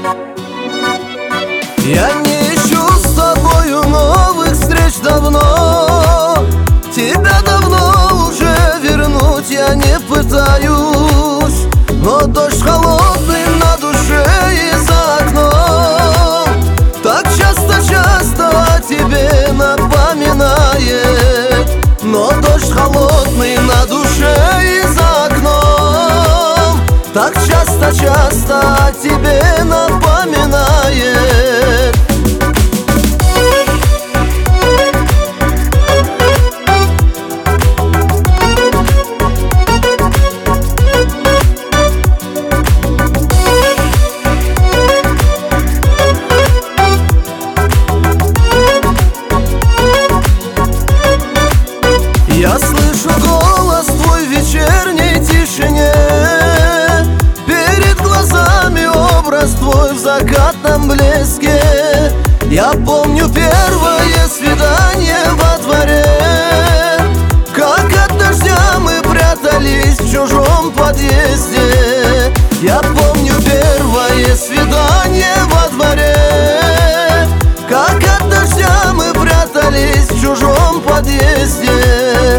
Я не ищу с тобою новых встреч давно. Тебя давно уже вернуть я не пытаюсь. Но дождь холодный на душе и за окном так часто о тебе напоминает. Но дождь холодный на душе и за окном так часто о тебе напоминает. Я слышу голос твой в вечерней тишине, перед глазами образ твой в закатном блеске. Я помню первое свидание во дворе, как от дождя мы прятались в чужом подъезде. Я помню первое свидание во дворе, как от дождя мы прятались в чужом подъезде.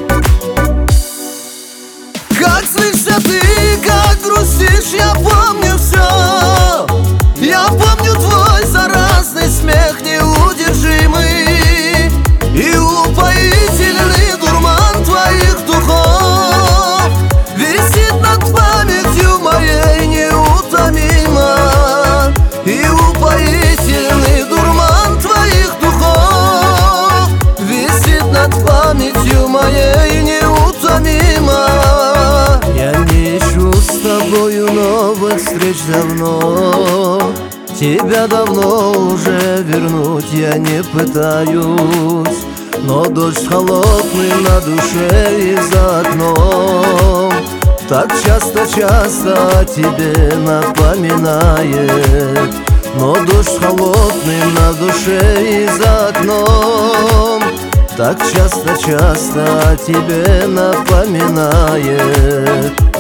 Как злишься ты, как грустишь, я помню все. Я помню твой заразный смех неудержимый и упоительный дурман твоих духов висит над памятью моей неутомимо. И упоительный дурман твоих духов висит над памятью моей неутомимо. Я не ищу с тобою новых встреч давно. Тебя давно уже вернуть я не пытаюсь. Но дождь холодный на душе и за окном так часто о тебе напоминает. Но дождь холодный на душе и за окном так часто о тебе напоминает.